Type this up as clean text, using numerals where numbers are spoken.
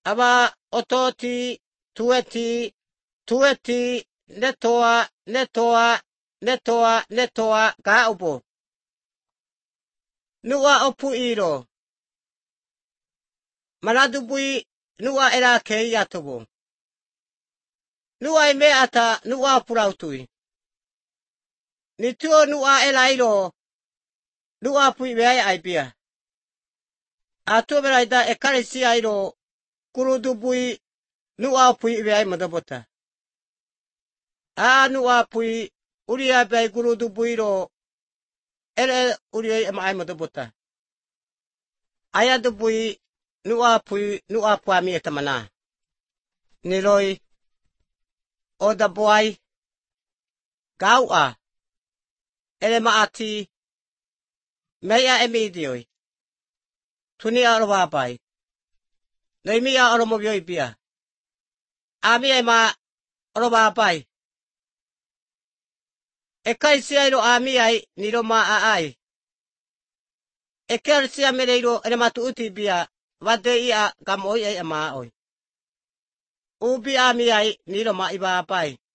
Aba ototi, tueti, netoa, ga ubo. Nua opu iro. Maladubui, nua era kei atobo. Nua ime ata, nua purautui. Nituo nua era iro, nua pui veai aibia. Atuo veraida ekarisia iro, kurudubui, nua pui veai madabota. Nua pui, uria bei kurudubui ro, ere uria ema madabota. Ayadubui, nua puami etamana. Niroi, odaboai, gaua, ere maati, meia emidioi. Tunia orowabai. Noimia oromovioi bia. Ami ema orowabai. Ekaisia iro ami ai niroma aai. Ekerisia mereiro ere matuuti bia wade ia gamoi ai amaoi. Ubi ami ai niroma iwabai.